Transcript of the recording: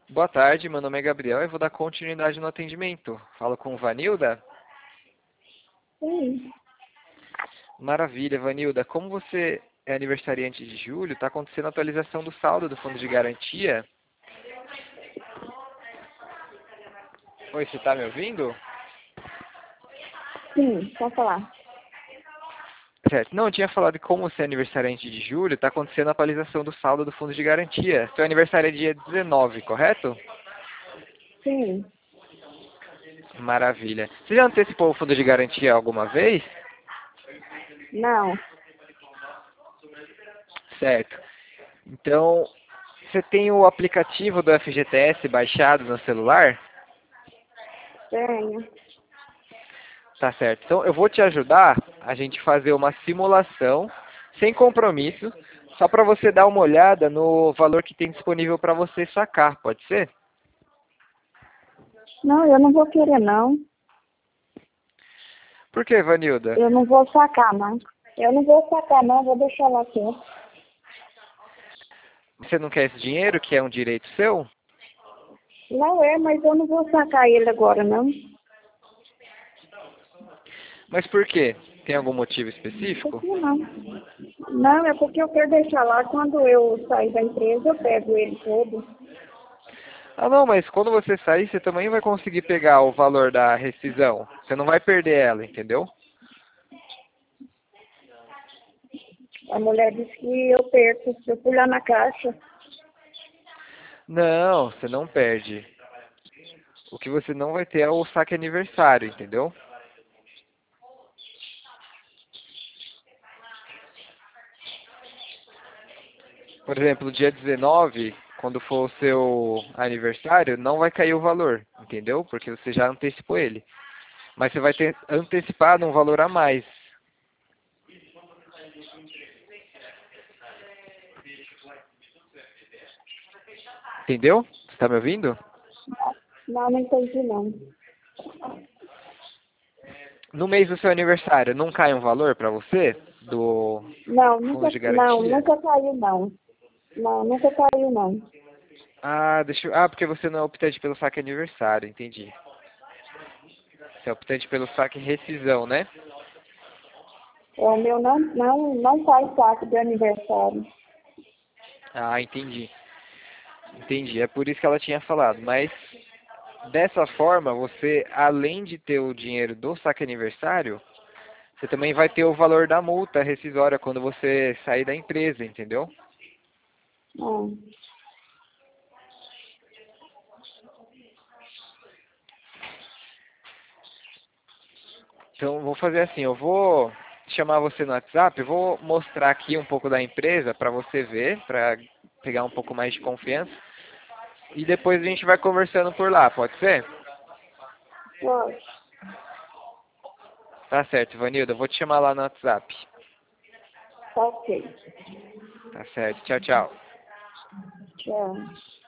Boa tarde, meu nome é Gabriel e vou dar continuidade no atendimento. Falo com Vanilda? Sim. Maravilha, Vanilda. Como você é aniversariante de julho, está acontecendo a atualização do saldo do fundo de garantia. Oi, você está me ouvindo? Sim, pode falar. Certo. Não, eu tinha falado que como você é aniversariante de julho, está acontecendo a atualização do saldo do fundo de garantia. Seu aniversário é dia 19, correto? Sim. Maravilha. Você já antecipou o fundo de garantia alguma vez? Não, Certo. Então, você tem o aplicativo do FGTS baixado no celular? tenho. Tá certo. Então, eu vou te ajudar a gente fazer uma simulação sem compromisso, só para você dar uma olhada no valor que tem disponível para você sacar, pode ser? Não, eu não vou querer, não. Por que, Vanilda? Eu não vou sacar, não. Eu não vou sacar, não. Vou deixar lá quieto. Você não quer esse dinheiro, que é um direito seu? Não é, mas eu não vou sacar ele agora, não. Mas por quê? Tem algum motivo Por específico? que não? Não, é porque eu quero deixar lá. Quando eu sair da empresa, eu pego ele todo. Ah, não, mas quando você sair, você também vai conseguir pegar o valor da rescisão. Você não vai perder ela, entendeu? A mulher disse que eu perco se eu pular na caixa. Não, você não perde. O que você não vai ter é o saque aniversário, entendeu? Por exemplo, dia 19, quando for o seu aniversário, não vai cair o valor, entendeu? Porque você já antecipou ele. Mas você vai ter antecipado um valor a mais. Entendeu? Você está me ouvindo? Não, não entendi, não. No mês do seu aniversário, não cai um valor para você do Não, fundo nunca, de não, garantia? nunca caiu, não. Não, nunca caiu, não. Porque você não é optante pelo saque aniversário, entendi. Você é optante pelo saque rescisão, né? O meu não faz saco de aniversário. Ah, entendi. Entendi. É por isso que ela tinha falado. Mas dessa forma, você, além de ter o dinheiro do saque aniversário, você também vai ter o valor da multa rescisória quando você sair da empresa, entendeu? Ah, Então, vou fazer assim, eu vou chamar você no WhatsApp, eu vou mostrar aqui um pouco da empresa para você ver, para pegar um pouco mais de confiança, e depois a gente vai conversando por lá, pode ser? pode. Tá certo, Vanilda, eu vou te chamar lá no WhatsApp. Tá ok. Tá certo, tchau, tchau. Tchau.